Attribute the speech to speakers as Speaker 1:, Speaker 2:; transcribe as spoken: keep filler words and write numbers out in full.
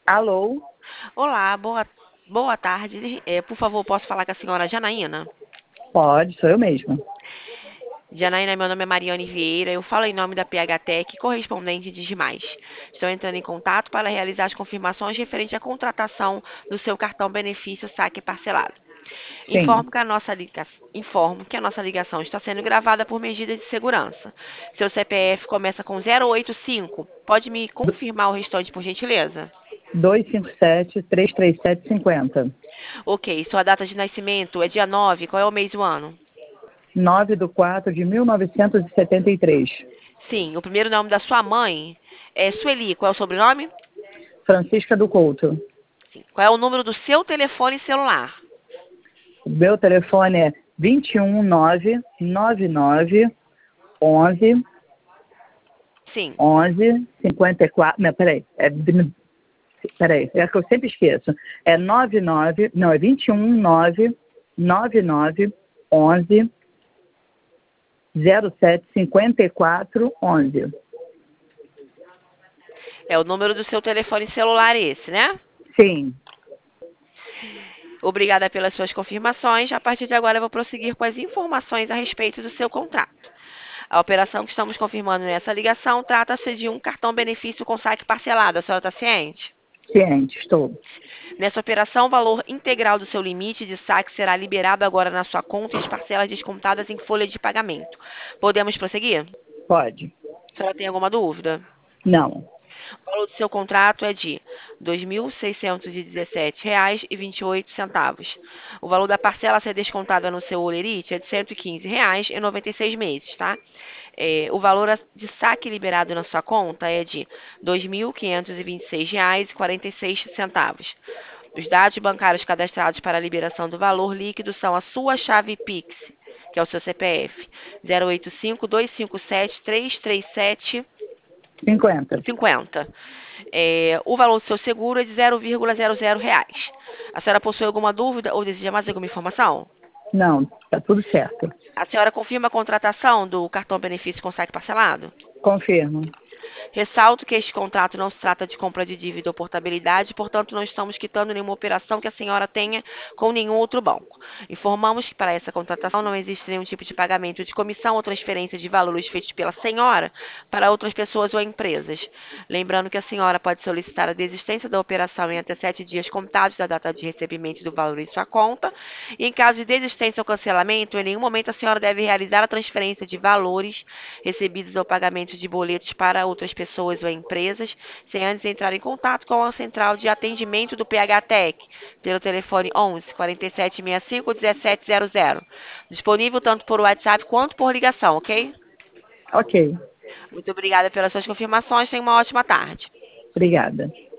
Speaker 1: Alô?
Speaker 2: Olá, boa, boa tarde. É, por favor, posso falar com a senhora Janaína?
Speaker 1: Pode, sou eu mesma.
Speaker 2: Janaína, meu nome é Mariane Vieira. Eu falo em nome da P H Tech, correspondente de Demais. Estou entrando em contato para realizar as confirmações referente à contratação do seu cartão benefício saque parcelado.
Speaker 1: Sim,
Speaker 2: Informo que a nossa liga... Informo que a nossa ligação está sendo gravada por medidas de segurança. Seu C P F começa com zero oito cinco. Pode me confirmar o restante, por gentileza?
Speaker 1: dois cinco sete, três três sete, cinco zero.
Speaker 2: Ok, sua data de nascimento é dia nove. Qual é o mês e o ano?
Speaker 1: nove de quatro de mil novecentos e setenta e três.
Speaker 2: Sim, o primeiro nome da sua mãe é Sueli. Qual é o sobrenome?
Speaker 1: Francisca do Couto.
Speaker 2: Sim. Qual é o número do seu telefone celular?
Speaker 1: O meu telefone é dois um nove nove nove onze
Speaker 2: Sim.
Speaker 1: onze cinquenta e quatro. Não, peraí. É, peraí, é que eu sempre esqueço. É nove nove, não, é dois um nove nove nove onze zero sete cinquenta e quatro onze.
Speaker 2: É o número do seu telefone celular esse, né?
Speaker 1: Sim,
Speaker 2: Obrigada pelas suas confirmações. A partir de agora, eu vou prosseguir com as informações a respeito do seu contrato. A operação que estamos confirmando nessa ligação trata-se de um cartão benefício com saque parcelado. A senhora está ciente?
Speaker 1: ciente, estou.
Speaker 2: Nessa operação, o valor integral do seu limite de saque será liberado agora na sua conta e as parcelas descontadas em folha de pagamento. Podemos prosseguir?
Speaker 1: Pode.
Speaker 2: A senhora tem alguma dúvida?
Speaker 1: Não.
Speaker 2: O valor do seu contrato é de dois mil seiscentos e dezessete reais e vinte e oito centavos. O valor da parcela a ser descontada no seu holerite é de cento e quinze reais e noventa e seis meses, tá? É, o valor a- de saque liberado na sua conta é de dois mil quinhentos e vinte e seis reais e quarenta e seis centavos. Os dados bancários cadastrados para a liberação do valor líquido são a sua chave Pix, que é o seu C P F, zero oito cinco, dois cinco sete, três três sete
Speaker 1: cinquenta.
Speaker 2: cinquenta. É, o valor do seu seguro é de zero vírgula zero zero reais. A senhora possui alguma dúvida ou deseja mais alguma informação?
Speaker 1: Não, está tudo certo.
Speaker 2: A senhora confirma a contratação do cartão benefício com saque parcelado?
Speaker 1: Confirmo.
Speaker 2: Ressalto que este contrato não se trata de compra de dívida ou portabilidade, portanto, não estamos quitando nenhuma operação que a senhora tenha com nenhum outro banco. Informamos que para essa contratação não existe nenhum tipo de pagamento de comissão ou transferência de valores feitos pela senhora para outras pessoas ou empresas. Lembrando que a senhora pode solicitar a desistência da operação em até sete dias contados da data de recebimento do valor em sua conta. E em caso de desistência ou cancelamento, em nenhum momento a senhora deve realizar a transferência de valores recebidos ou pagamento de boletos para outras pessoas ou empresas, sem antes entrar em contato com a central de atendimento do P H Tech, pelo telefone onze, quarenta e sete sessenta e cinco, dezessete zero zero. Disponível tanto por WhatsApp quanto por ligação, ok?
Speaker 1: Ok.
Speaker 2: Muito obrigada pelas suas confirmações. Tenha uma ótima tarde.
Speaker 1: Obrigada.